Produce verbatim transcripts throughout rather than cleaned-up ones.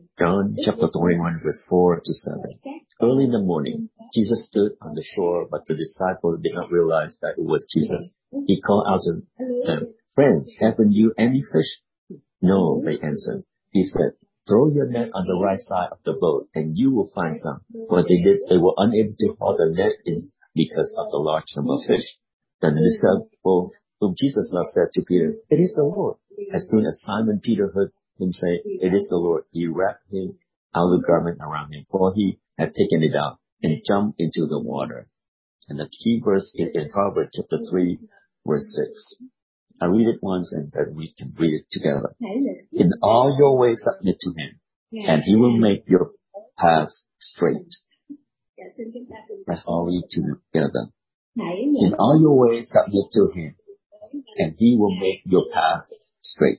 John chapter twenty-one, verse four to seven. Early in the morning, Jesus stood on the shore, but the disciples did not realize that it was Jesus. He called out to them, "Friends, haven't you any fish?" "No," they answered. He said, "Throw your net on the right side of the boat, and you will find some." When they did, they were unable to haul the net in because of the large number of fish. Then the disciple whom Jesus loved said to Peter, "It is the Lord." As soon as Simon Peter heard him say, "It is the Lord," he wrapped his outer garment around him, for he had taken it out, and jumped into the water. And the key verse is in Proverbs chapter three, verse six. I read it once and then we can read it together. "In all your ways submit to him, and he will make your path straight." Let's all read together. "In all your ways submit to him, and he will make your path straight."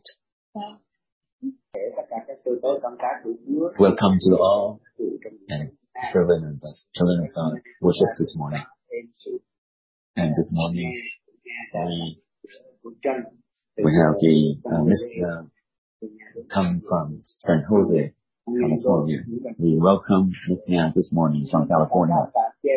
Welcome to all and children and children of God worship this morning. And this morning we we have the uh, Miss uh, coming from San Jose, California. We welcome Miss Nia this morning from California.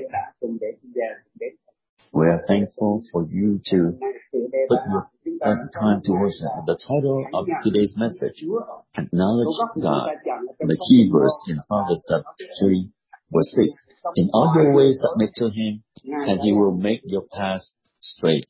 We are thankful for you to put your time to worship. The title of today's message, Acknowledge God. The key verse in Proverbs three, verse six. "In all your ways submit to him, and he will make your path straight."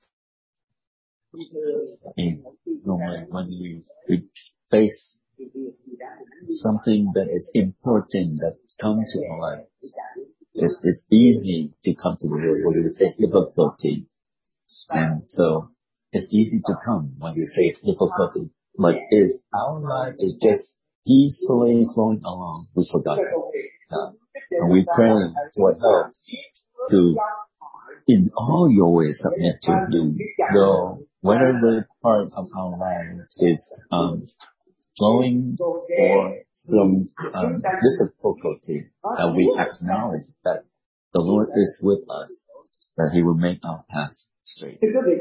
And when we, we face something that is important that comes to our life, it's, it's easy to come to the Lord when we face difficulty. And so it's easy to come when we face difficulty. But if our life is just peacefully flowing along, we forgot God. And we pray for help to, in all your ways, submit to Him. Though whatever part of our life is um, flowing or some um, difficulty, that we acknowledge that the Lord is with us, that He will make our path straight.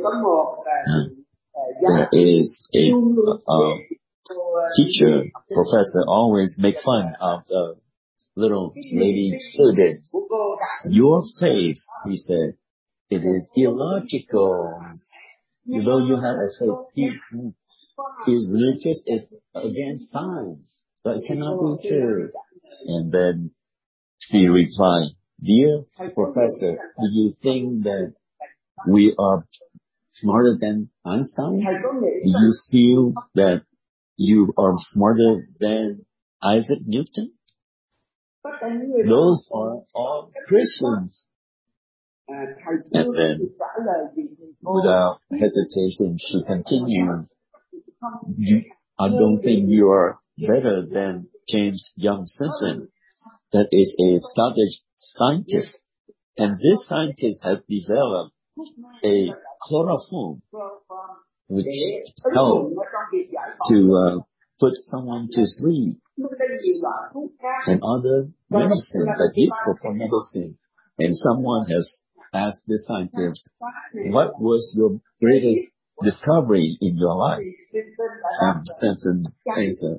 And there is a uh, teacher, professor, always make fun of the little lady student. "Your faith," he said, "it is illogical. Though you have a faith, he is religious, is against science. So it cannot be true." And then he replied, "Dear professor, do you think that we are smarter than Einstein? Do you feel that you are smarter than Isaac Newton? Those are all Christians." And then, without hesitation, she continued, you, "I don't think you are better than James Young Simpson. That is a Scottish scientist. And this scientist has developed a chloroform which helps to uh, put someone to sleep. And other medicines are useful for medicine." And someone has asked the scientist, "What was your greatest discovery in your life?" And Simpson answered,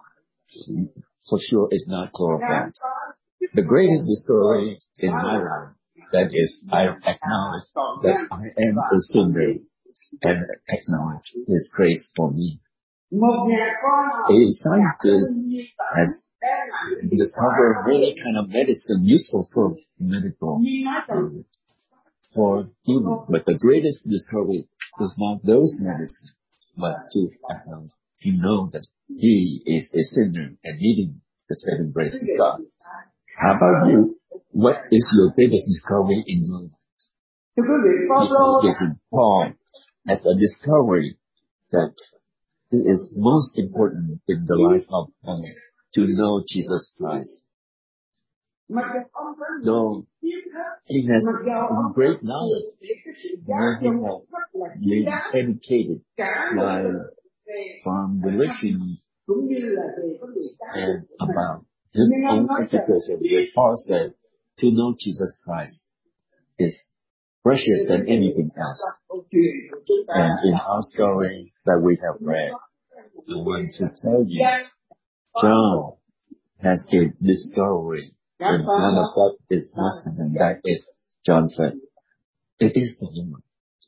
"For sure it's not chloroform. The greatest discovery in my life, that is, I acknowledge that I am a sinner and acknowledge His grace for me." A scientist has discovered many kind of medicine useful for medical um, for healing, but the greatest discovery is not those medicines, but to acknowledge, you know that he is a sinner and needing the saving grace of God. How about you? What is your greatest discovery in your life? Paul has a discovery that it is most important in the life of Paul to know Jesus Christ. Though he has great knowledge, where he has been educated by from religions and about his own education, where Paul said, to know Jesus Christ is precious than anything else. And in our story that we have read, I want to tell you, John has a discovery. And one of that is husband, and that is, John said, it is the Lord.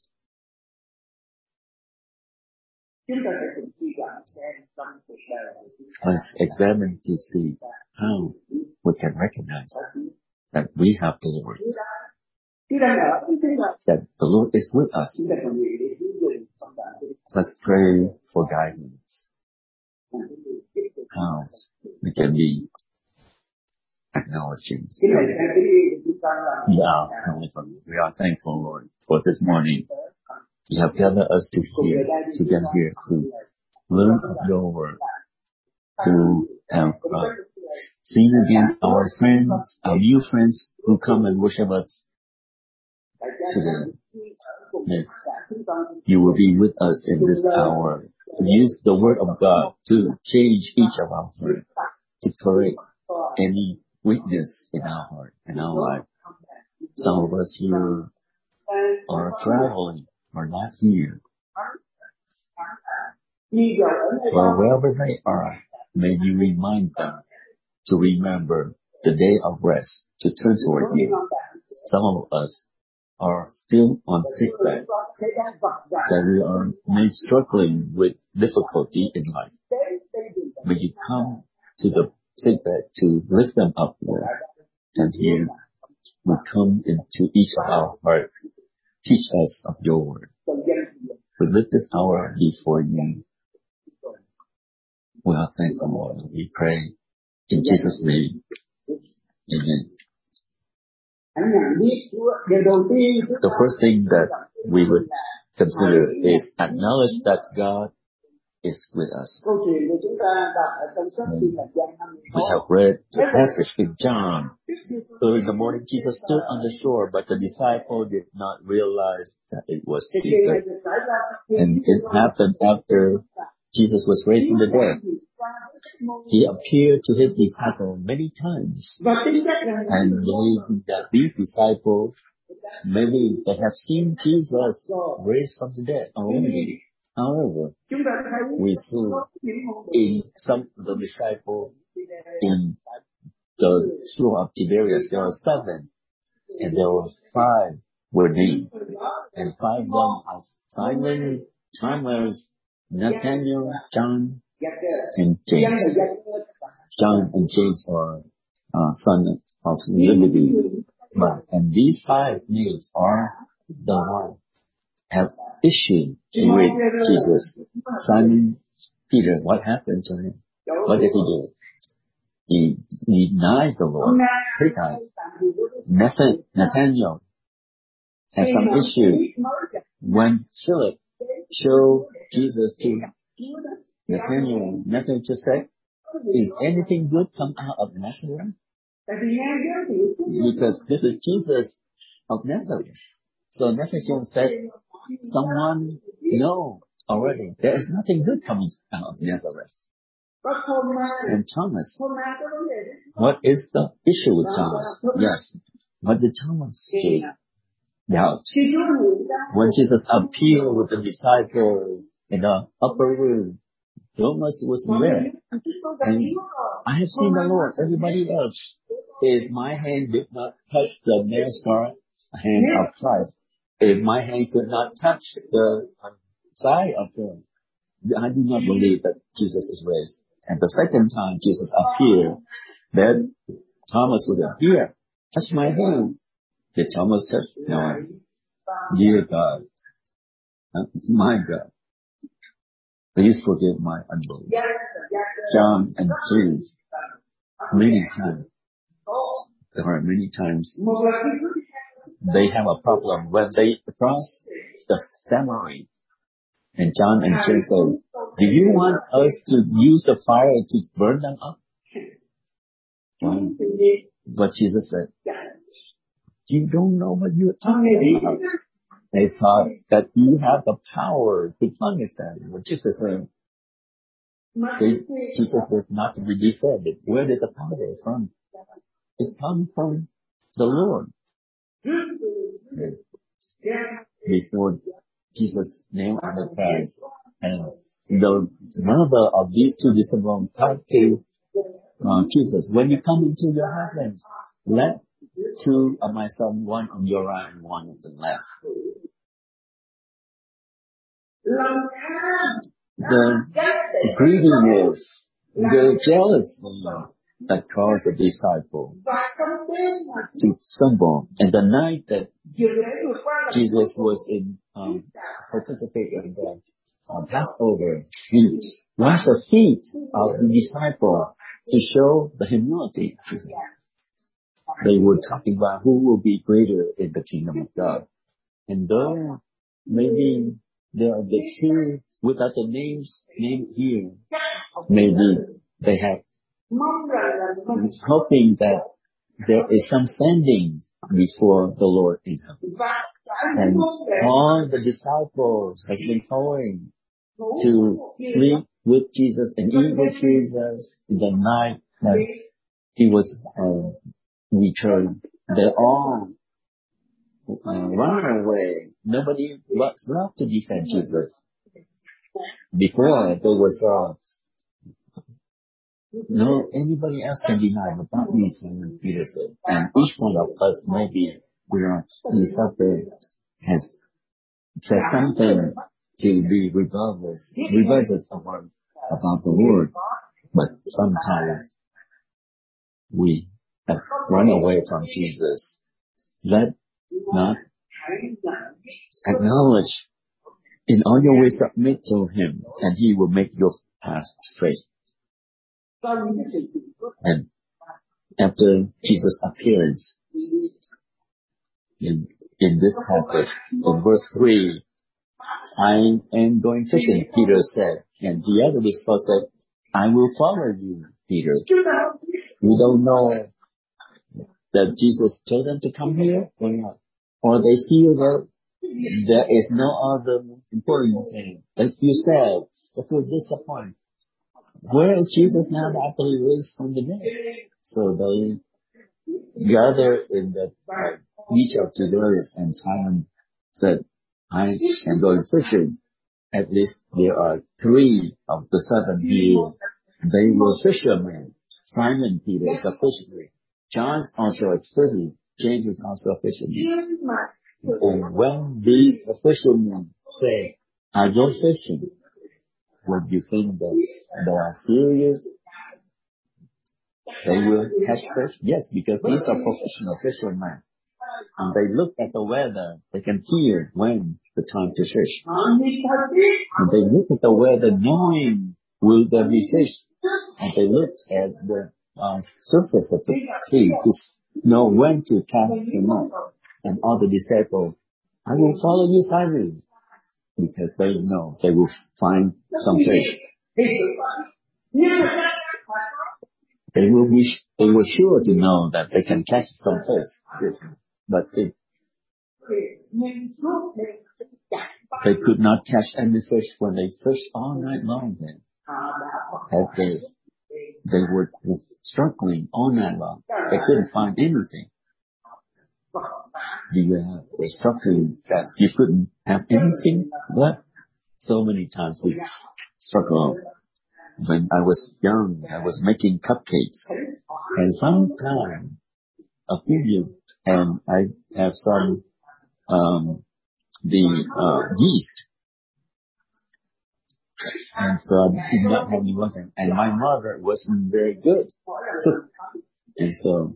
Let's examine to see how we can recognize that we have the Lord. That the Lord is with us. Let's pray for guidance. How we can be acknowledging. Yeah, we are thankful, Lord, for this morning. You have gathered us to hear, to get here, to learn of your word, to have uh, seen again our friends, our new friends who come and worship us today. That you will be with us in this hour. Use the word of God to change each of our hearts, to correct any weakness in our heart, in our life. Some of us here are traveling, are not here. Well, wherever they are, may you remind them to remember the day of rest, to turn toward you. Some of us are still on sick beds, that we are may struggling with difficulty in life. May you come to the sick bed to lift them up, Lord. And here we come into each of our heart. Teach us of your word. We lift this hour before you. We are thankful, Lord. We pray in Jesus' name. Amen. The first thing that we would consider is acknowledge that God is with us. We have read the passage in John. Early in the morning, Jesus stood on the shore, but the disciple did not realize that it was Jesus. And it happened after Jesus was raised from the dead. He appeared to his disciples many times. And believing that these disciples, maybe they have seen Jesus raised from the dead already. However, we saw in some of the disciples in the shore of Tiberias, there were seven, and there were five were named. And five of them are Simon, Thomas, Nathaniel, John, and James. John and James are uh, sons of Zebedee. But and these five names are the ones have issue with Jesus. Simon Peter, what happened to him? What did he do? He denied the Lord three times. Nathan, Nathaniel has some issue when Philip showed Jesus to Nathaniel. Nathaniel just said, "Is anything good come out of Nazareth?" Because this is Jesus of Nazareth. So Nathaniel said, "Someone know already. There is nothing good coming out of Nazareth." And Thomas, what is the issue with Thomas? Yes, what did Thomas do? Doubt. When Jesus appeared with the disciples in the upper room, Thomas was there. And I have seen the Lord, everybody else. If my hand did not touch the nail scar, hand of Christ, if my hand could not touch the side of him, I do not believe that Jesus is raised. And the second time Jesus appeared, then Thomas was here. Touch my hand. Did Thomas touch? No. Dear God, my God, please forgive my unbelief. John and James, many times, there are many times they have a problem when they cross the seminary. And John and James say, "Do you want us to use the fire to burn them up?" Well, but Jesus said, "You don't know what you're talking about." They thought that you have the power to punish them. But Jesus said, they, Jesus was not to be defended. Where did the power from? It comes from the Lord. Before Jesus' name on the cross, and the mother of these two disciples tried to uh, Jesus, when you come into your heaven, let two of my sons, one on your right and one on the left. The greediness, the jealousy that caused the disciple to stumble. And the night that Jesus was in um, participating in the uh, Passover, he washed the feet of the disciple to show the humility. They were talking about who will be greater in the kingdom of God. And though maybe there are the two without the names named here, maybe they have hoping that there is some standing before the Lord in heaven. And all the disciples have been going to sleep with Jesus and eat with Jesus in the night that he was uh, returned. They all uh, run away. Nobody was left to defend Jesus. Before there was uh, no anybody else can deny but not me, Simon Peter said. And each one of us maybe we are the suffering has said something to be rebellious, rebellious about about the Lord. But sometimes we have run away from Jesus. Let not acknowledge in all your ways submit to him, and he will make your path straight. And after Jesus' appearance in in this passage, in verse three, I am going fishing, Peter said, and the other disciples said, I will follow you, Peter. We don't know that Jesus told them to come here or not, or they feel that there is no other important thing. As you said, they feel disappointed. Where is Jesus now after he rose from the dead? So they gather in the uh, beach of Tiberias, and Simon said, I am going fishing. At least there are three of the seven here. They were fishermen. Simon Peter is a fisherman. John also is fisherman. James is also a fisherman. And when these fishermen say, I go fishing, what do you think that they are serious? They will catch fish? Yes, because these are professional fishermen. And they look at the weather. They can hear when the time to fish. And they look at the weather knowing will there be fish. And they look at the uh, surface of the sea to know when to cast them up. And all the disciples, I will follow you, Simon, because they know they will find some fish. They will be, they were sure to know that they can catch some fish. But they, they could not catch any fish when they fished all night long then. And they, they were struggling all night long. They couldn't find anything. You have a struggling that you couldn't have anything, but so many times we struggle. When I was young, I was making cupcakes. And sometime, a few years, and I have some, um, the, uh, yeast. And so I did not have any water. And my mother wasn't very good. And so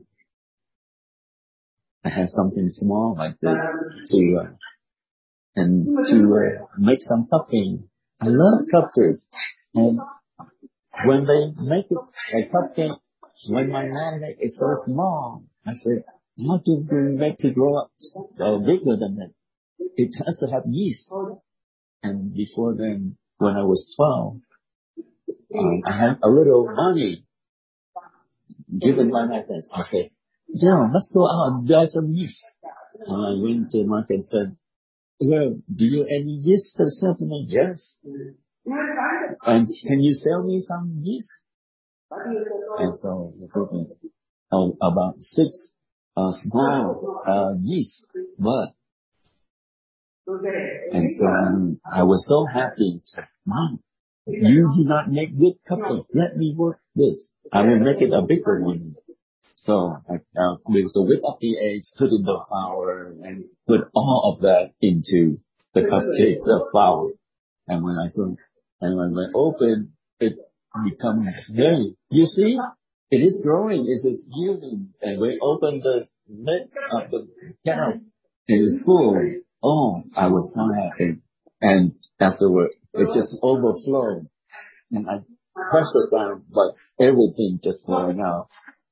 I had something small like this to, uh, and to uh, make some cupcakes. I love cupcakes. And when they make it a cupcake, when my mom made it so small, I said, how do we make it grow up uh, bigger than that? It has to have yeast. And before then, when I was twelve, um, I had a little money given by my parents. I said, John, let's go out and buy some yeast. And I went to the market and said, well, do you have any yeast for something? Yes. And can you sell me some yeast? And so it took me uh, about six uh, small uh, yeast, but and so um, I was so happy. Mom, You do not make good cupcakes. Let me work this. I will make it a bigger one. So I uh, we to whip up the eggs, put in the flour, and put all of that into the cupcakes of flour. And when I think, and when I open, it becomes very. You see, it is growing. It is yielding. And we open the lid of the can. It is full. Oh, I was so happy. And afterward, it just overflowed. And I pressed it down, but everything just flowing out.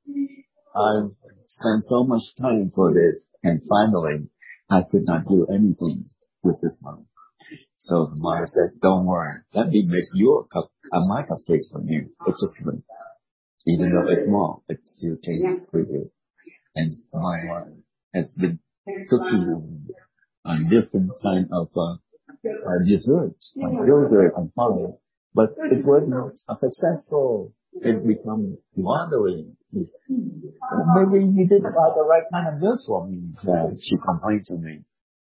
I spent so much time for this, and finally, I could not do anything with this one. So the mother said, "Don't worry, let me make your cup, uh, my cupcakes for you. It's just good. Even though it's small, it still tastes pretty good." And my wife has been cooking on different kind of uh, uh, desserts, like yogurt and pie, but it wasn't successful. It became wandering. Maybe you didn't buy the right kind of milk for me. Uh, she complained to me.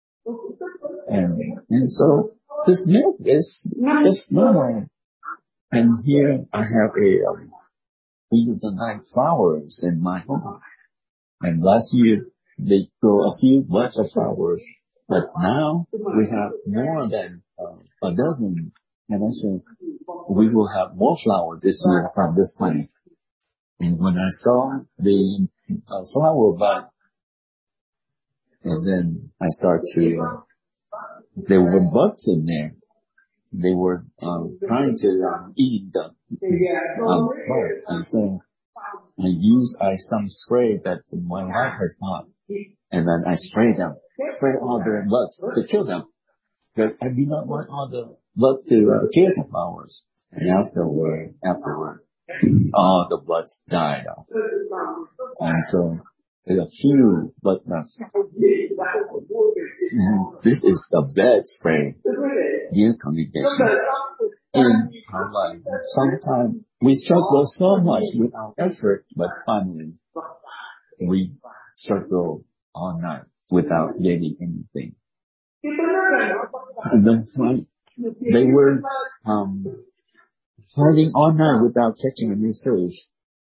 And, and so this milk is just normal. And here I have a um, field of night flowers in my home. And last year they grow a few bunch of flowers, but now we have more than uh, a dozen. And I said we will have more flowers this year from this plant. And when I saw the uh, flower bud, and then I started to, uh, there were bugs in there. They were um, trying to um, eat the um, bud. And so I used uh, some spray that my wife has bought. And then I sprayed them, sprayed all the bugs to kill them. But I do not want all the bugs to uh, kill the flowers. And afterward, afterward, all the bugs died off. And so there's a few bug nuts. And this is the best spray, dear congregation. In our life, sometimes we struggle so much with our effort, but finally we struggle all night without getting anything. And then like, they were um, fighting all night without catching any fish.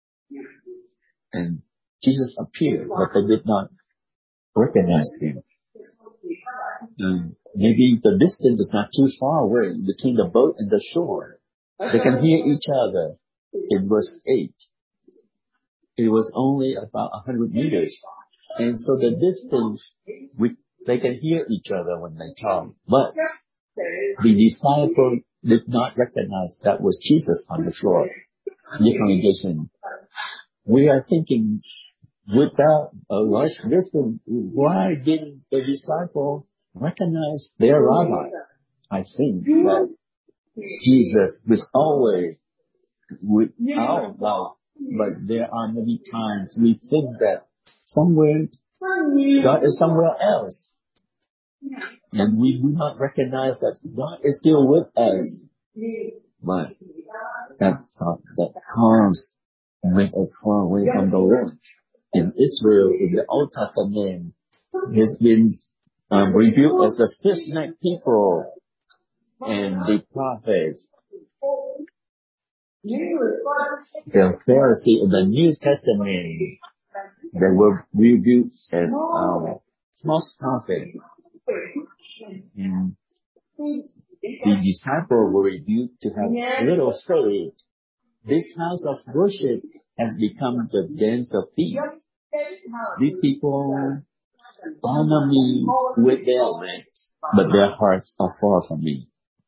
And Jesus appeared, but they did not recognize him. And maybe the distance is not too far away between the boat and the shore. They can hear each other. In verse eight, it was only about a hundred meters. And so the distance, we, they can hear each other when they talk. But the disciple did not recognize that was Jesus on the shore. The congregation, we are thinking, without a large distance, why didn't the disciple recognize their rabbi? I think that Jesus was always with our love, but there are many times we think that somewhere God is somewhere else, and we do not recognize that God is still with us. But that thought, that comes and make us far away from the Lord. In Israel, in the Old Testament, has been um, revealed as the stiff-necked people and the prophets. The Pharisees in the New Testament, they were revealed as um, false prophets. And the disciples were revealed to have little faith. This house of worship has become the dens of thieves. These people honor me with their lips, but their hearts are far from me.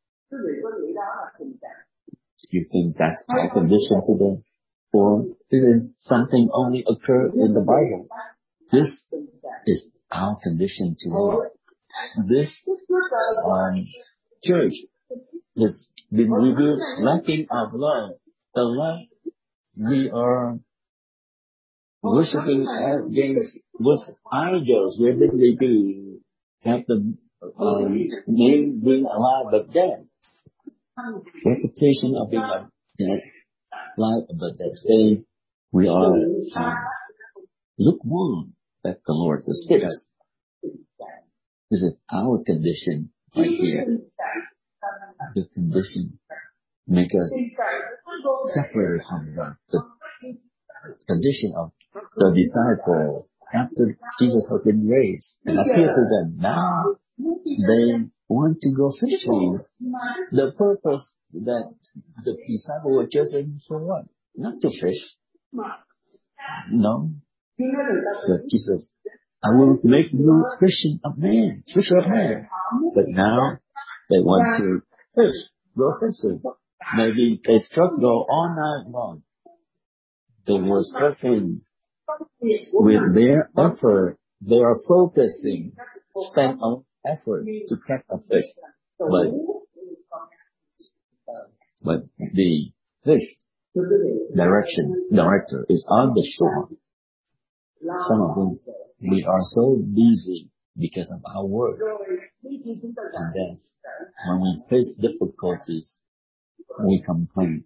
Do you think that's our condition today? Or is it something only occurred in the Bible? This is our condition today. This um, church has been revealed lacking of love. The love we are worshiping against with idols. Where did they do? Have the um, name being alive but dead. Reputation of being alive but dead. Say we are um, lukewarm. That the Lord has hit us. This is our condition right here. The condition make us separate from the, the condition of the disciple after Jesus has been raised and appeared to them. Now they want to go fishing. The purpose that the disciple were chosen for what? Not to fish. No. But Jesus, I will make you fishing of men, fisher of men. But now they want to fish, go fishing. Maybe they struggle all night long. They were struggling with their effort. They are focusing, spend on effort to catch a fish. But, but the fish direction director is on the shore. Some of us, we are so busy because of our work. And then when we face difficulties, we complain.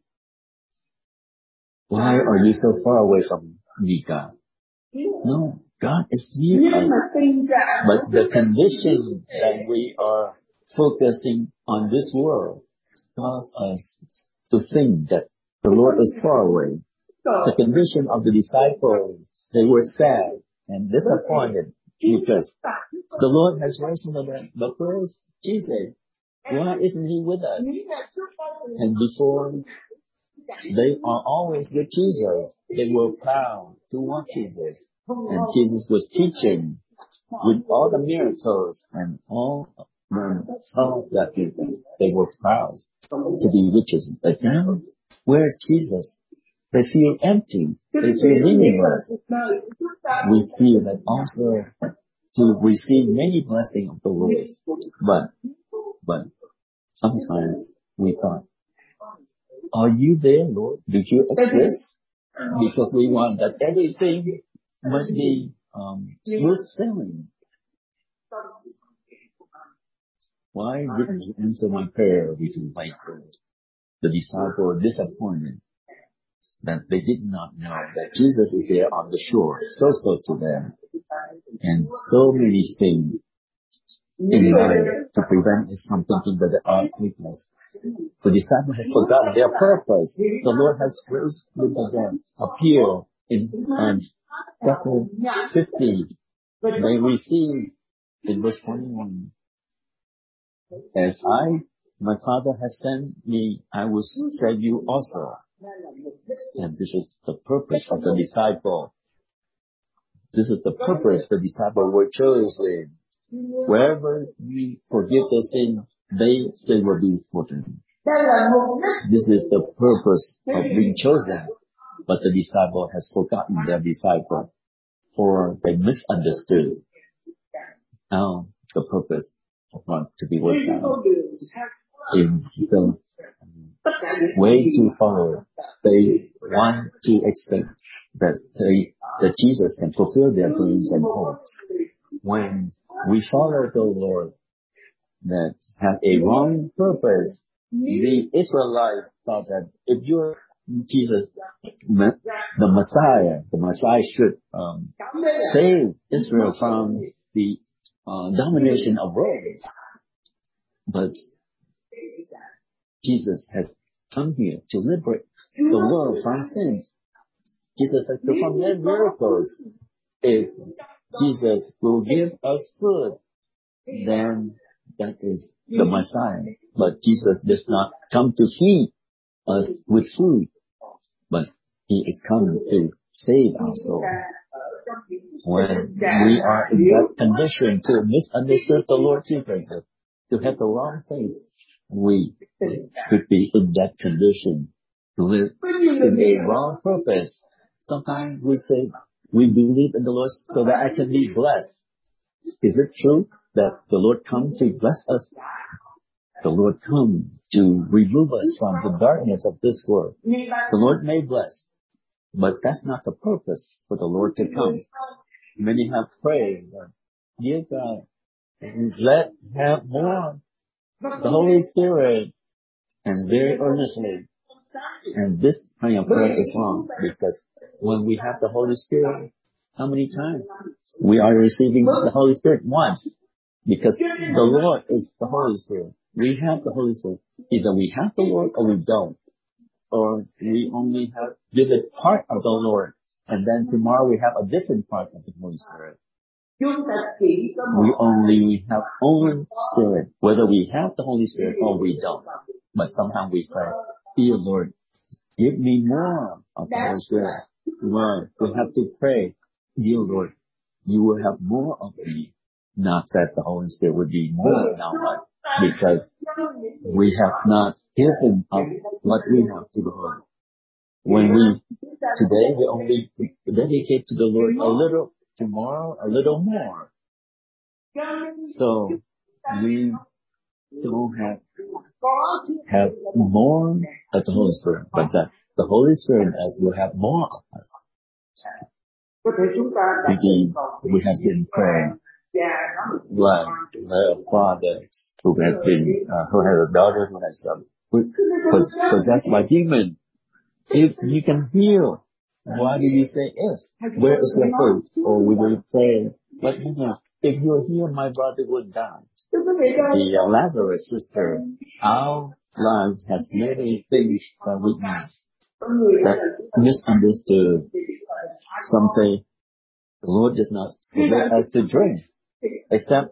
Why are you so far away from me, God? No, God is near us. But the condition that we are focusing on this world cause us to think that the Lord is far away. The condition of the disciples, they were sad and disappointed because the Lord has raised from the dead. But where's Jesus? Why isn't He with us? And before, they are always with Jesus. They were proud to want Jesus. And Jesus was teaching with all the miracles and all when saw that people, they were proud to be with Jesus. But now, where's Jesus? They feel empty. They feel meaningless. We feel that also to receive many blessings of the Lord. But, but sometimes we thought, are you there, Lord? Do you exist? Because we want that everything must be um, smooth sailing. Why didn't you answer my prayer with my prayer? The disciples were disappointed that they did not know that Jesus is there on the shore, so close to them, and so many things in life to prevent us from thinking that they are weakness. The disciples have forgotten their purpose. The Lord has raised from the dead, appear in um, chapter fifty. They receive in verse twenty-one. As I, my Father has sent me, I will send you also. And this is the purpose of the disciple. This is the purpose the disciple were chosen. Wherever we forgive the sin, they say will be forgiven. This is the purpose of being chosen. But the disciple has forgotten their disciple, for they misunderstood now the purpose of God to be worked out. In the way to follow, they want to expect that they, that Jesus can fulfill their dreams and hopes. When we follow the Lord that have a wrong purpose, the Israelites thought that if you're Jesus, the Messiah, the Messiah should um, save Israel from the uh, domination of Rome. But Jesus has come here to liberate the world from sins. Jesus has performed many miracles. If Jesus will give us food, then that is the Messiah. But Jesus does not come to feed us with food, but He is coming to save our soul. When we are in that condition to misunderstand the Lord Jesus, to have the wrong faith, we could be in that condition to live in a wrong purpose. Sometimes we say, we believe in the Lord so that I can be blessed. Is it true that the Lord come to bless us? The Lord come to remove us from the darkness of this world. The Lord may bless, but that's not the purpose for the Lord to come. Many have prayed, dear God, let have more the Holy Spirit, and very earnestly. And this kind of prayer is wrong, because when we have the Holy Spirit, how many times we are receiving the Holy Spirit? Once, because the Lord is the Holy Spirit. we have the Holy Spirit. Either we have the Lord or we don't. Or we only have vivid part of the Lord. And then tomorrow we have a different part of the Holy Spirit. We only have only Spirit, whether we have the Holy Spirit or we don't. But sometimes we pray, dear Lord, give me more of the Holy Spirit. Well, we have to pray, dear Lord, you will have more of me. Not that the Holy Spirit would be more in our life, because we have not given up what we have to the Lord. When we, today we only dedicate to the Lord a little, tomorrow a little more. So we don't have, have more of the Holy Spirit, but that the Holy Spirit as will have more of us. We, we have been praying, like a father who has been, uh, who has a daughter who has um, possessed by demon. If you can heal, why do you say yes? Where is your faith? Or we will pray, but you know, if you are here, my brother would die. The uh, Lazarus sister, our life has many things that we miss, that misunderstood. Some say, the Lord does not permit us to drink, except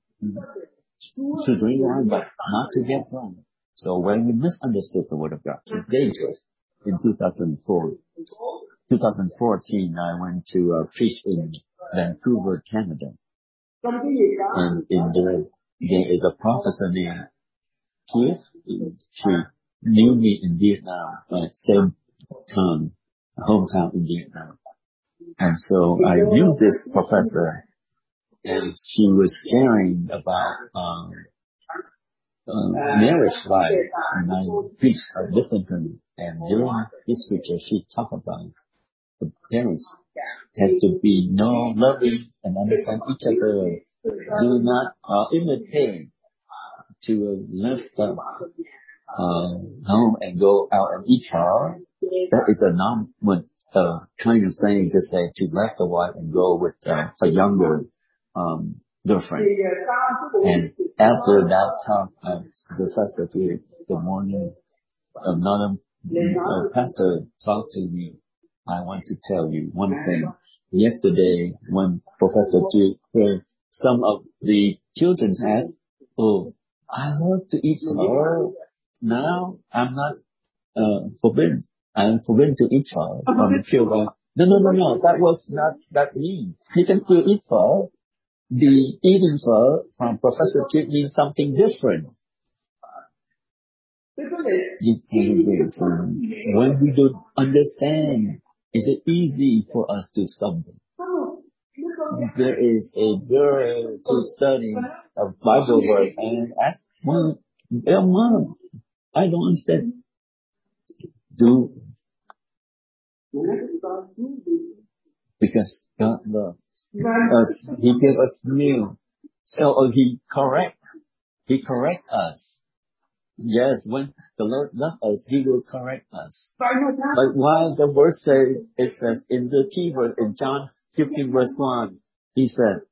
to drink wine, but not to get drunk. So when we misunderstood the Word of God, it's dangerous. In two thousand four, twenty fourteen, I went to uh, preach in Vancouver, Canada. And in the, there is a professor named Keith. She knew me in Vietnam, at same town, hometown in Vietnam. And so I knew this professor, and she was sharing about um, uh, marriage life, and I preached, I listened to her. And during this picture, she talked about the parents has to be know, loving, and understand each other. Do not uh, imitate to uh, live the uh, home and go out and eat her. That is a non uh, kind of saying to say to left the wife and go with uh, a younger um, girlfriend. And after that talk, uh, the professor to the morning, another uh, pastor talked to me. I want to tell you one thing. Yesterday, when Professor G prayed, some of the children asked, "Oh, I love to eat flour. Now I'm not uh, forbidden. I'm forbidden to eat flour from the children." No, no, no, no. That was not that mean. You can still eat flour. The eating flour from Professor G means something different. When we don't understand, is it easy for us to stumble? There is a girl to study a Bible verse and ask, "Mom, well, Mom, I don't understand." Do because God loves us, He gave us meal. So He correct, He correct us. Yes, when the Lord loves us, He will correct us. But while the verse says, it says in the key verse in John fifteen verse one, He said,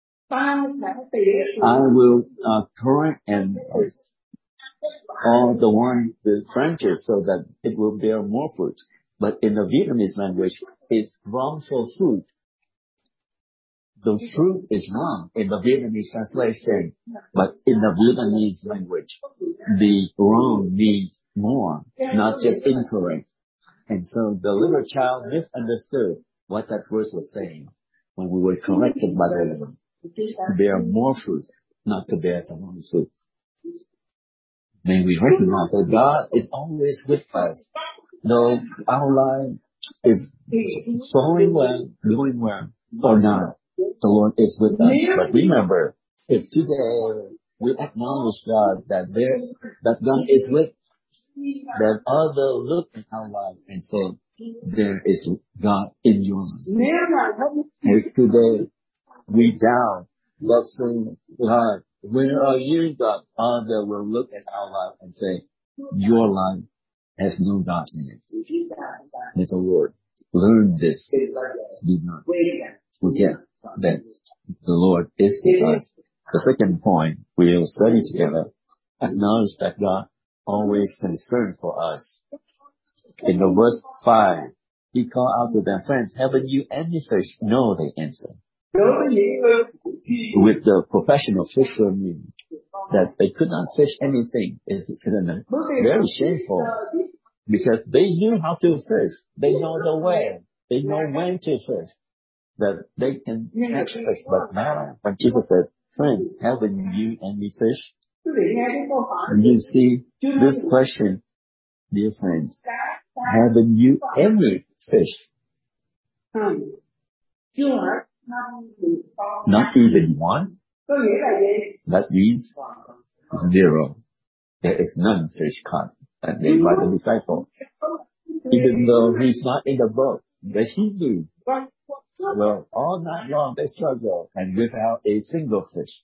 "I will uh, correct and all the one the branches so that it will bear more fruit." But in the Vietnamese language, it's wrongful fruit. The fruit is wrong in the Vietnamese translation, but in the Vietnamese language, the wrong means more, not just incorrect. And so the little child misunderstood what that verse was saying when we were corrected by the Lord to bear more fruit, not to bear the wrong fruit. May we recognize that God is always with us, though our life is flowing well, going well, or not. The Lord is with us. But remember, if today we acknowledge God that there, that God is with, then others look at our life and say, there is God in your life. If today we doubt, let's say, God, where are you, God? Others will look at our life and say, your life has no God in it. May the Lord learn this. Do not forget that the Lord is with us. The second point we'll study together acknowledge that God always concerned for us. In the verse five, he called out to them, friends, haven't you any fish? No, they answered. With the professional fishermen, that they could not fish anything is very shameful, because they knew how to fish. They know the way. They know when to fish. That they can catch fish. But now, when Jesus said, friends, haven't you any fish? And you see this question, dear friends, haven't you any fish? Not even one? That means zero. There is none fish caught and made by the disciple. Even though he's not in the boat, but he knew. Well, all night long they struggled and without a single fish.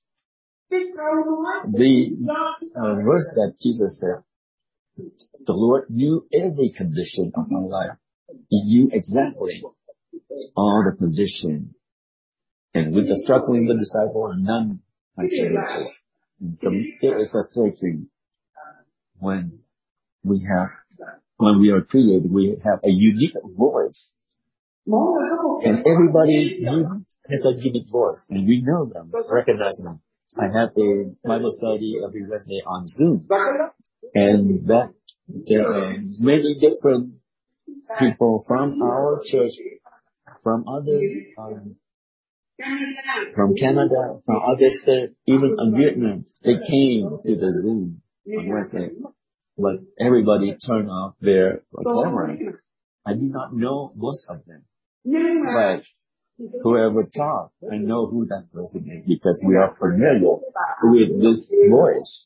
The uh, verse that Jesus said, the Lord knew every condition of our life. He knew exactly all the condition. And with the struggling the disciple, none actually fish. There is a searching when we have, when we are created, we have a unique voice. And everybody has a unique voice, and we know them, recognize them. I have a Bible study every Wednesday on Zoom, and that there are many different people from our church, from other, um, from Canada, from other states, even in Vietnam. They came to the Zoom on Wednesday, but everybody turned off their camera. I do not know most of them, but whoever talked, I know who that person is because we are familiar with this voice.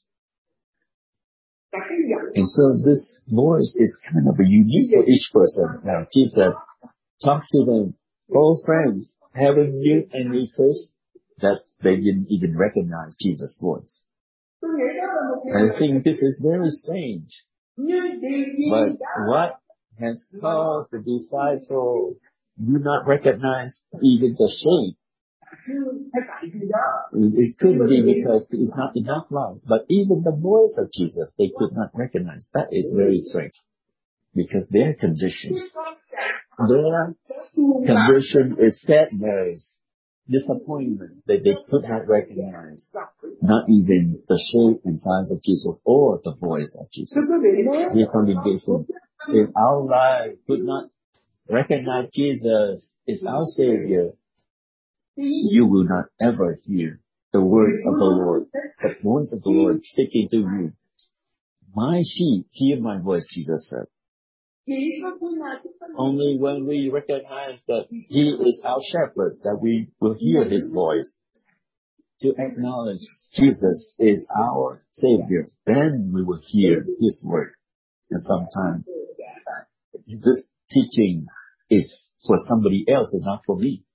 And so this voice is kind of a unique for each person. Now, Jesus talk to them, oh friends, haven't you any fish? That they didn't even recognize Jesus' voice. I think this is very strange. But what has caused the disciples do not recognize even the shape? It could be because it's not enough love. But even the voice of Jesus, they could not recognize. That is very strange. Because their condition, their condition is sadness, disappointment that they could not recognize. Not even the shape and size of Jesus or the voice of Jesus. Dear congregation, if our life could not recognize Jesus as our Savior, you will not ever hear the word of the Lord, the voice of the Lord speaking to you. My sheep hear my voice, Jesus said. Only when we recognize that He is our shepherd, that we will hear His voice. To acknowledge Jesus is our Savior, then we will hear His word. And sometimes this teaching is for somebody else and not for me.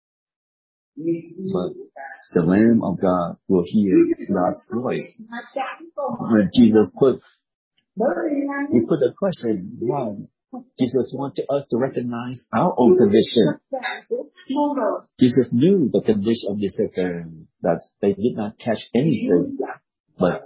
But the Lamb of God will hear God's voice. When Jesus put, He put a question, why? Jesus wanted us to recognize our own condition. Jesus knew the condition of the disciples, that they did not catch anything, but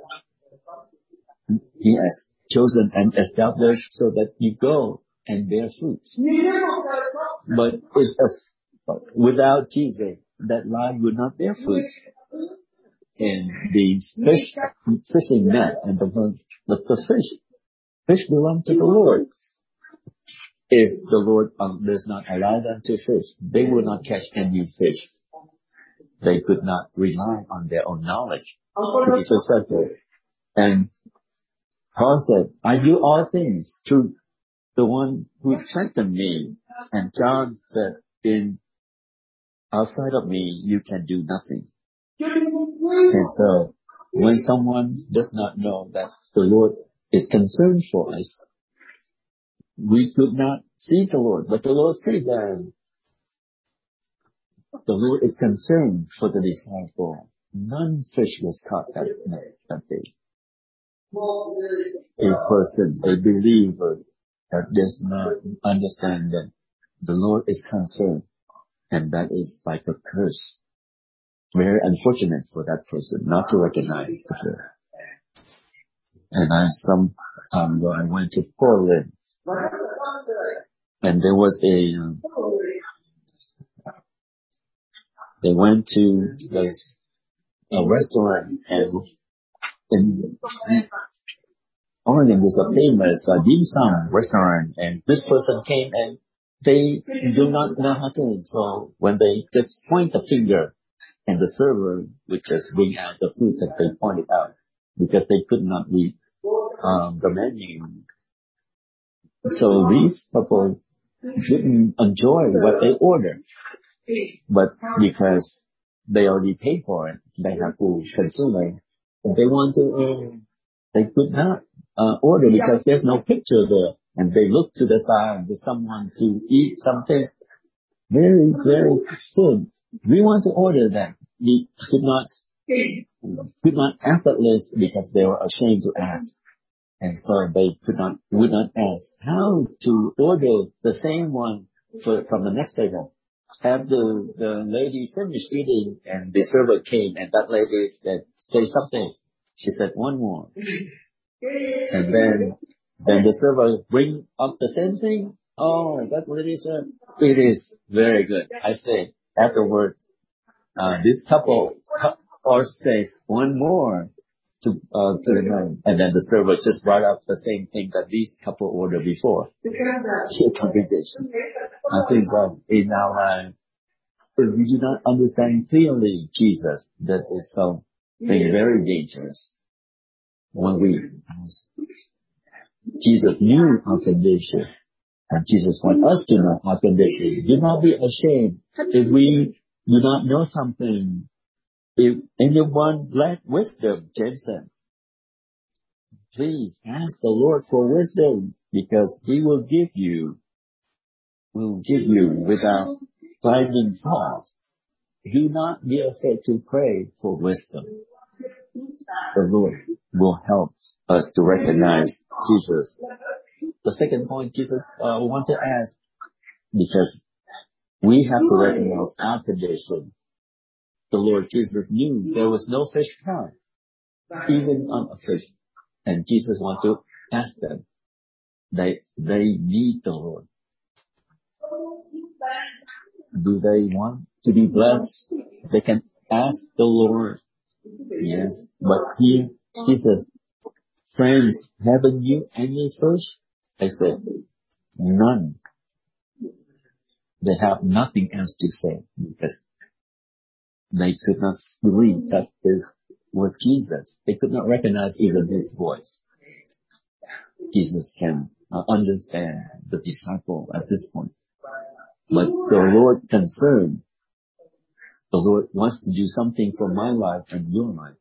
He has chosen and established so that you go and bear fruits. But it's a, without Jesus, that life would not bear fruit. And the fish, fishing net, and the, the, the fish, fish belong to the Lord. If the Lord um, does not allow them to fish, they will not catch any fish. They could not rely on their own knowledge. It's so simple. And Paul said, I do all things through the one who strengthened me. And John said, in outside of me, you can do nothing. And so, when someone does not know that the Lord is concerned for us, we could not see the Lord, but the Lord said that the Lord is concerned for the disciple. None fish was caught that night, that day. A person, a believer that does not understand that the Lord is concerned, and that is like a curse. Very unfortunate for that person not to recognize the Lord. And I, some time ago, I went to Portland, and there was a, um, they went to this, a restaurant, and in Oregon, there's a famous uh, dim sum restaurant, and this person came and they do not know how to eat. So when they just point the finger, and the server would just bring out the food that they pointed out because they could not read um, the menu. So these people didn't enjoy what they ordered, but because they already paid for it, they have to consume it. If they want to, uh, they could not uh, order because there's no picture there, and they look to the side for someone to eat something very, very good. We want to order that. We could not, could not effortless because they were ashamed to ask. And so they could not, would not ask how to order the same one for, from the next table. After the lady finished eating and the server came and that lady said, say something. She said one more. And then, then the server bring up the same thing. Oh, that lady said, it is very good. I say afterward, uh, this couple or says one more to uh, to the man, and then the server just brought up the same thing that these couple ordered before. Congregation. I think that in our life, if we do not understand clearly Jesus, that is something very dangerous. When we, Jesus knew our condition, and Jesus wants us to know our condition. Do not be ashamed if we do not know something. If anyone lack wisdom, James said, please ask the Lord for wisdom, because He will give you, will give you without finding fault. Do not be afraid to pray for wisdom. The Lord will help us to recognize Jesus. The second point Jesus uh, want to ask, because we have to recognize our condition. The Lord Jesus knew there was no fish found, even on a fish. And Jesus wants to ask them. They, they need the Lord. Do they want to be blessed? They can ask the Lord. Yes. But he, he says, friends, haven't you any fish? I said, none. They have nothing else to say because they could not believe that it was Jesus. They could not recognize even His voice. Jesus can uh, understand the disciple at this point. But the Lord concerned, the Lord wants to do something for my life and your life.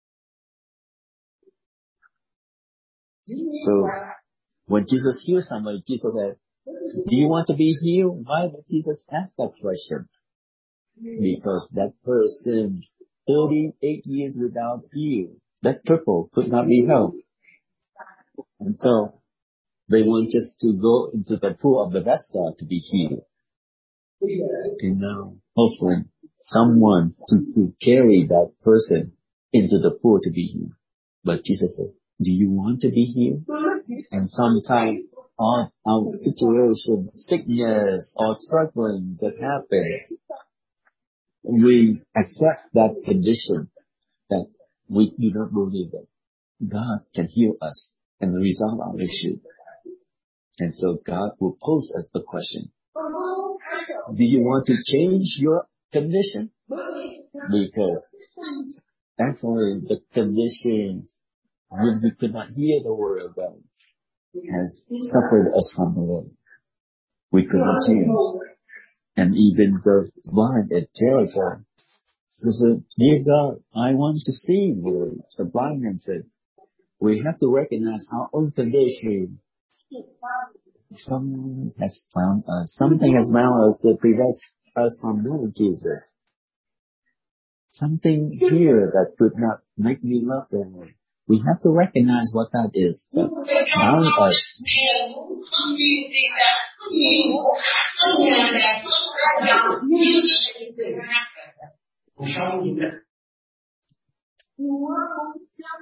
So when Jesus heals somebody, Jesus said, do you want to be healed? Why did Jesus ask that question? Because that person, thirty-eight years without healed, that cripple could not be helped. And so they want just to go into the pool of Bethesda to be healed. And now, hopefully, someone to, to carry that person into the pool to be healed. But Jesus said, do you want to be healed? And sometimes our, our situation, sickness or struggling that happen, we accept that condition that we do not believe that God can heal us and resolve our issue. And so God will pose us the question, do you want to change your condition? Because actually the condition when we could not hear the word of God has separated us from the Lord. We could not change. And even the blind at Jericho said, dear God, I want to see you. The blind man said, we have to recognize our own condition. Someone has found us. Something has found us that prevents us from knowing Jesus. Something here that could not make me love the Lord. We have to recognize what that is. That bound us.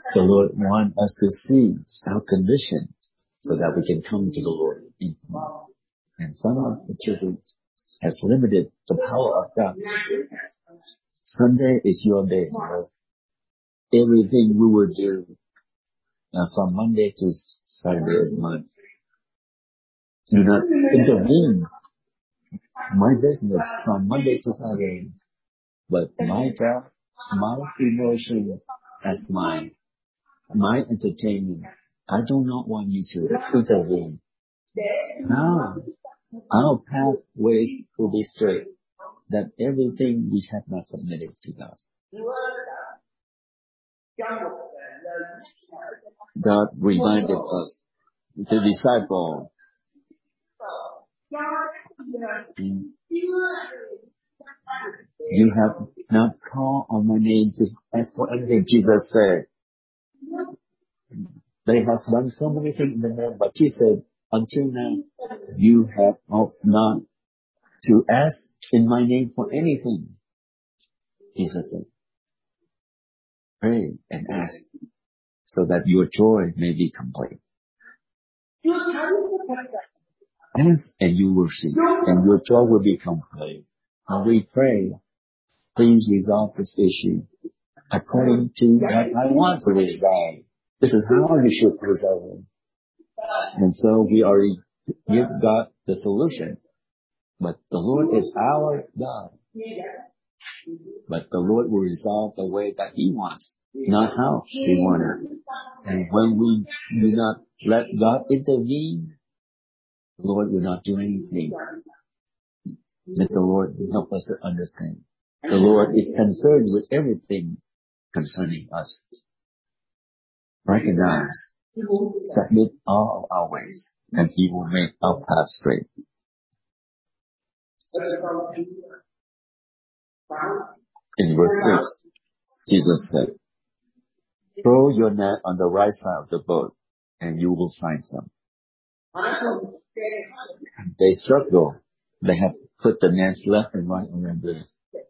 The Lord wants us to see our condition so that we can come to the Lord in prayer. And some of the children has limited the power of God. Sunday is your day. Lord. Everything we will do uh, from Monday to Saturday is mine. Do not intervene my business from Monday to Saturday, but my job, my emotion as mine, my entertainment. I do not want you to intervene. Now, our pathways will be straight, that everything we have not submitted to God. God reminded us, the disciple, you have not called on my name to ask for anything. Jesus said, they have done so many things in the name, but he said, until now, you have not to ask in my name for anything. Jesus said, pray and ask so that your joy may be complete. Ask and you will see, and your joy will be complete. When we pray, please resolve this issue according to what I want to resolve. This is how you should resolve it. And so we already give God the solution. But the Lord is our God. But the Lord will resolve the way that He wants, not how He wanted. And when we do not let God intervene, the Lord will not do anything. Let the Lord help us to understand. The Lord is concerned with everything concerning us. Recognize, submit all of our ways, and He will make our path straight. In verse six, Jesus said, throw your net on the right side of the boat, and you will find some. They struggle. They have put the nets left and right around there.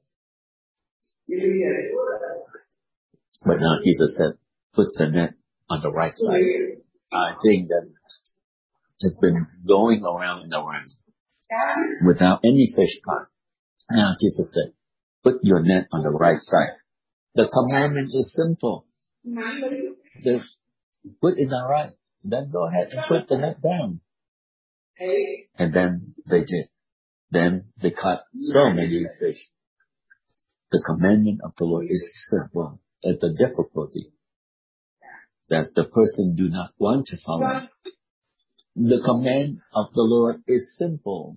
But now Jesus said, put the net on the right side. I think that has been going around and around without any fish caught. Now Jesus said, put your net on the right side. The commandment is simple. The, put it on right. Then go ahead and put the net down. And then they did. Then they caught so many fish. The commandment of the Lord is simple. It's the difficulty that the person do not want to follow. The command of the Lord is simple.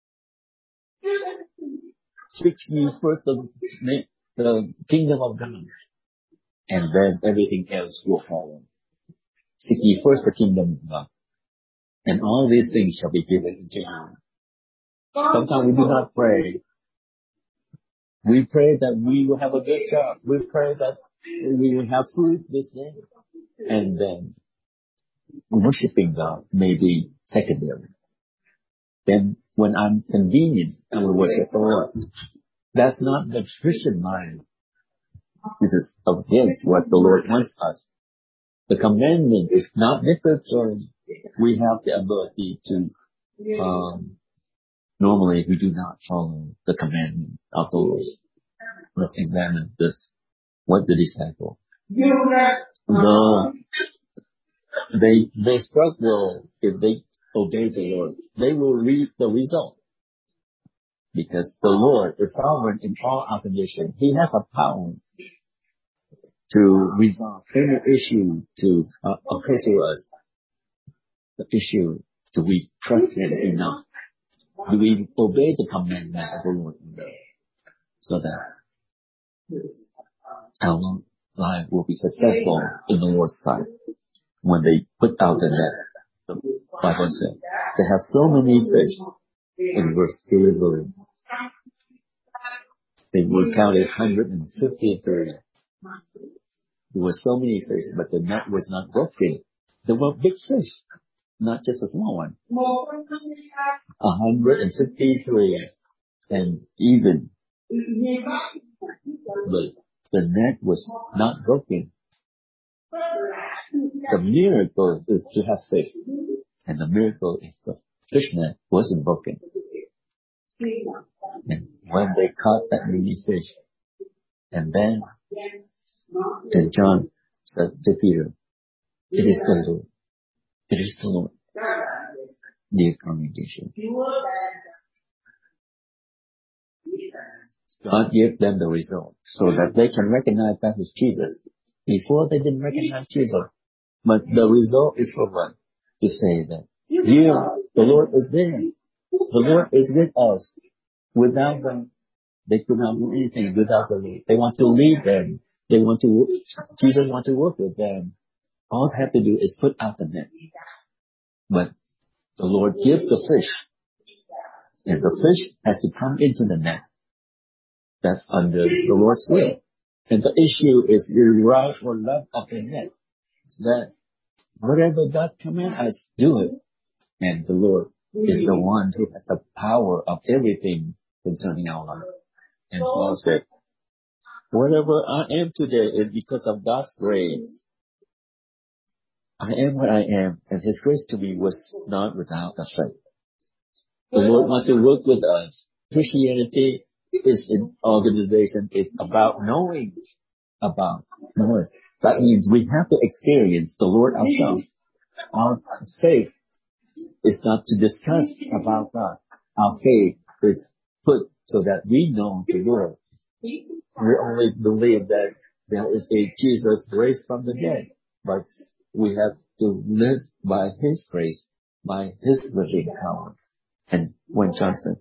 Seek ye first the, the kingdom of God, and then everything else will follow. Seek ye first the kingdom of God, and all these things shall be given unto you. Sometimes we do not pray. We pray that we will have a good job. We pray that we will have food this day. And then worshiping God may be secondary. Then when I'm convenient, I will worship the Lord. That's not the Christian mind. This is against what the Lord wants us. The commandment is not necessary. We have the ability to, um, normally we do not follow the commandment of the Lord. Let's examine this. What the disciple? No. They, they struggle if they obey the Lord. They will reap the result. Because the Lord is sovereign in all our conditions. He has a power to resolve any issue to uh, occur to us. The issue, do we trust Him enough? Do we obey the commandment of the Lord enough? So that our life will be successful in the Lord's sight. When they put out the net, the Bible said, they have so many fish. In verse eleven, they were counted one hundred fifty-three. There were so many fish, but the net was not broken. There were big fish, not just a small one. one hundred fifty-three, and even. But the net was not broken. The miracle is to have faith. And the miracle is the fish net wasn't broken. And when they caught that many fish, and then, then John said to Peter, it is the Lord. It is the Lord. Dear congregation. God gave them the result so that they can recognize that is Jesus. Before they didn't recognize Jesus. But the result is for what? To say that, here, the Lord is there. The Lord is with us. Without them, they could not do anything without the Lord. They want to lead them. They want to, Jesus wants to work with them. All they have to do is put out the net. But the Lord gives the fish. And the fish has to come into the net. That's under the Lord's will. And the issue is the right or left of the net. That whatever God commands us, do it. And the Lord is the one who has the power of everything concerning our life. And Paul said, whatever I am today is because of God's grace. I am what I am, and His grace to me was not without effect. The Lord wants to work with us. Christianity is an organization. It's about knowing about the Lord. That means we have to experience the Lord ourselves. Our faith is not to discuss about God. Our faith is put so that we know the Lord. We only believe that there is a Jesus raised from the dead, but we have to live by His grace, by His living power. And when John said,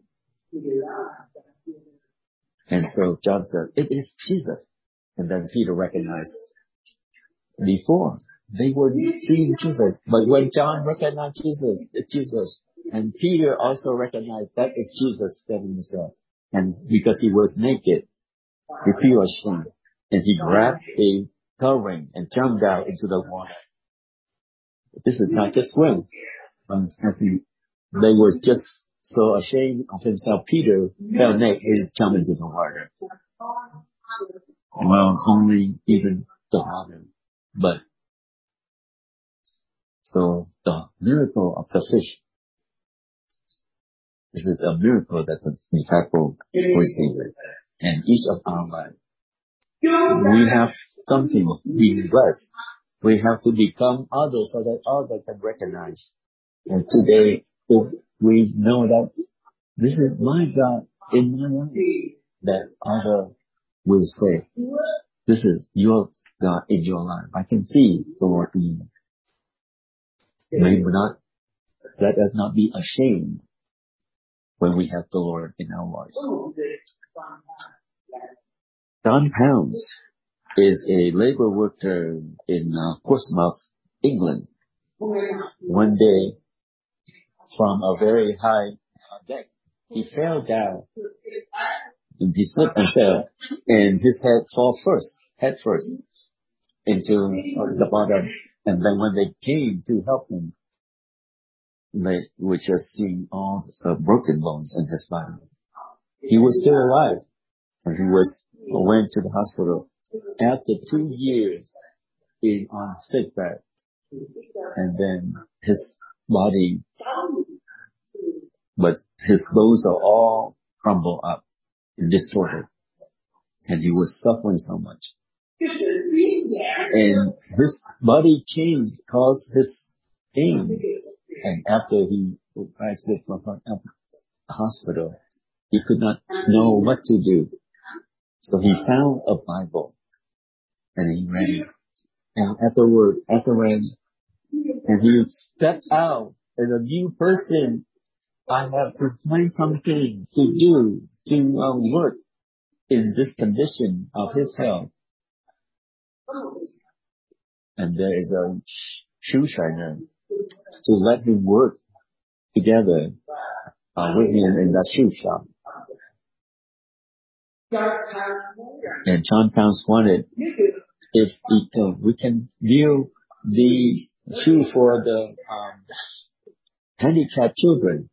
and so John said, it is Jesus. And then Peter recognized before they were seeing Jesus. But when John recognized Jesus, it's Jesus. And Peter also recognized that is Jesus standing himself. And because he was naked, he felt ashamed. And he grabbed a covering and jumped out into the water. This is not just swim. Um, they were just so ashamed of himself. Peter fell naked. He jumped into the water. Well, only even the water. But, so the miracle of the fish, this is a miracle that the disciple received. And each of our lives, we have something being blessed. We have to become others so that others can recognize. And today, if we know that this is my God in my life, that others will say, this is your God in your life. I can see the Lord in you. May not, let us not be ashamed when we have the Lord in our lives. Don Pounds is a labor worker in uh, Portsmouth, England. One day, from a very high deck, he fell down. And he slipped and fell, and his head fell first, head first, into the bottom. And then when they came to help him, they were just seeing all the broken bones in his body. He was still alive, and he was went to the hospital after two years in on sick bed, and then his body, but his bones are all crumbled up and distorted, and he was suffering so much. And his body change caused his pain. And after he exited from the hospital, he could not know what to do. So he found a Bible and he read it. And afterward, afterward, and he stepped out as a new person. I have to find something to do to um, work in this condition of his health. And there is a shoe shiner to let him work together uh, with him in that shoe shop. And John Pounds wanted, if we can, we can build the shoe for the um, handicapped children.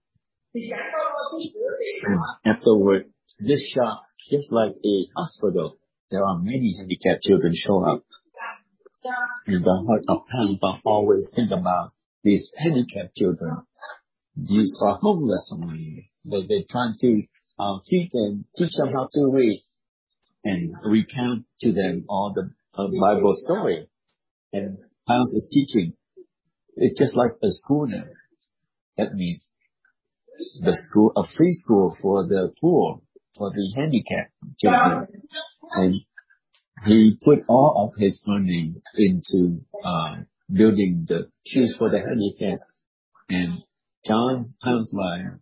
And afterward, this shop, just like a hospital, there are many handicapped children show up. in the heart of parents, but always think about these handicapped children. These are homeless only. They, they're trying to uh, feed them, teach them how to read, and recount to them all the uh, Bible story. And parents is teaching. It's just like a school now. That means the school, a free school for the poor, for the handicapped children. And he put all of his money into uh, building the shoes for the handicapped. And John's parents' life,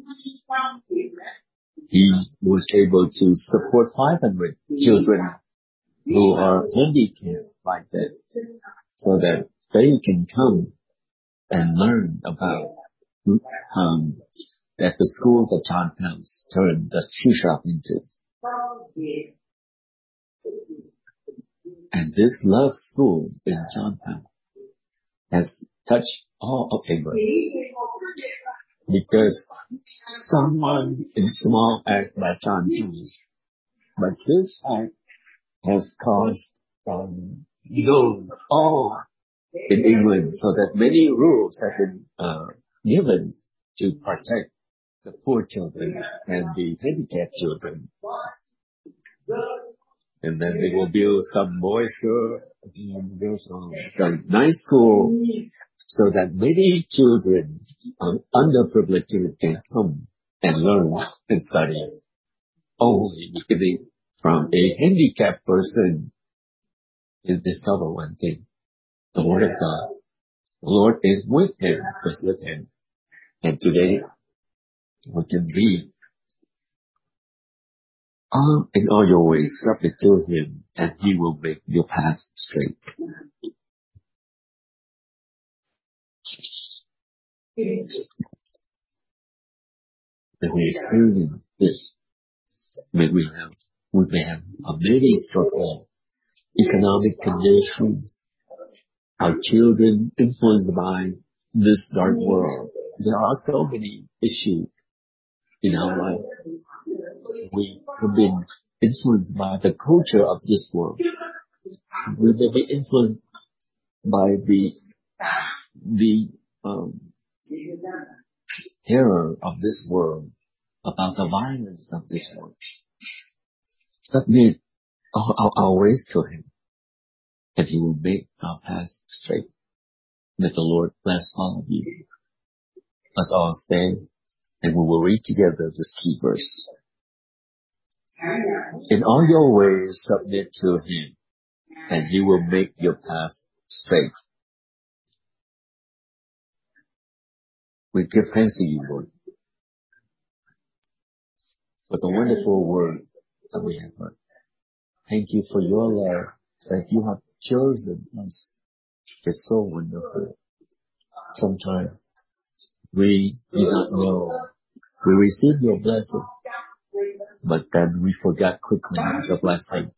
he was able to support five hundred children who are handicapped like that, so that they can come and learn about um, that the schools that John Pounds turned the shoe shop into. And this love school in John Pound has touched all of England, because someone in small act by John Pounds, but this act has caused um, those all in England, so that many rules have been uh, given to protect the poor children and the handicapped children. And then they will build some boys' school, build some, some nice school, so that many children, um, underprivileged children, can come and learn and study. Only beginning from a handicapped person is discover one thing: the Word of God. The Lord is with him, is with him. And today, we can read, "All in all your ways, submit to him, and he will make your path straight." When we experience this, when we have, we may have a many struggle, economic conditions, our children influenced by this dark world. There are so many issues in our life. We have been influenced by the culture of this world. We may be influenced by the the um, terror of this world, about the violence of this world. Submit our, our, our ways to him, and he will make our path straight. May the Lord bless all of you. Let's all stand, and we will read together this key verse. In all your ways submit to him, and he will make your path straight. We give thanks to you, Lord, for the wonderful word that we have heard. Thank you for your love that you have chosen us. It's so wonderful. Sometimes we do not know. We receive your blessing, but then we forget quickly the blessing.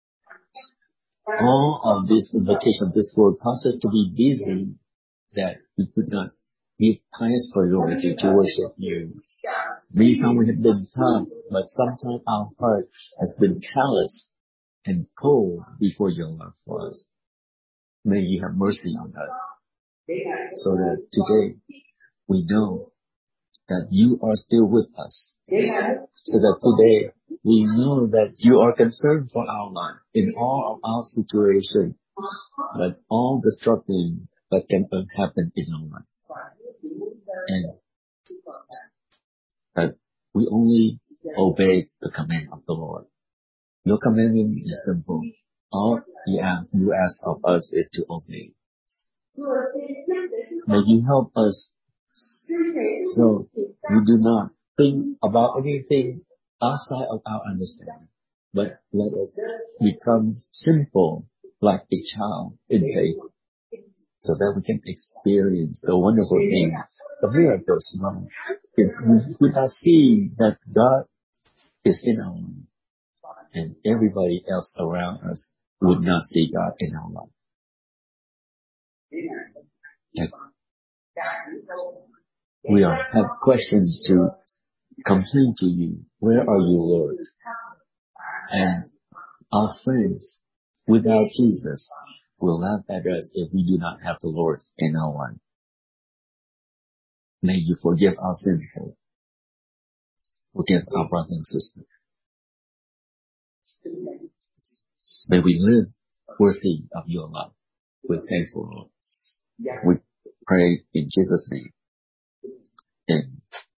All of this invitation, this world causes us to be busy, that we could not give highest priority to worship you. Many times we have been tough, but sometimes our heart has been callous and cold before your love for us. May you have mercy on us, so that today we know that you are still with us. So that today we know that you are concerned for our life in all of our situations, but all the struggling that can happen in our lives. And that we only obey the command of the Lord. Your commandment is simple. All you ask, you ask of us is to obey. May you help us so we do not think about anything outside of our understanding, but let us become simple like a child in faith, so that we can experience the wonderful things, the miracles. If we would not see that God is in our life, and everybody else around us would not see God in our life. That we are, have questions to complain to you. Where are you, Lord? And our friends without Jesus, will not better us if we do not have the Lord in our life. May you forgive our sins, Lord. Forgive our brothers and sisters. May we live worthy of your love. We're thankful, Lord. We pray in Jesus' name. Amen.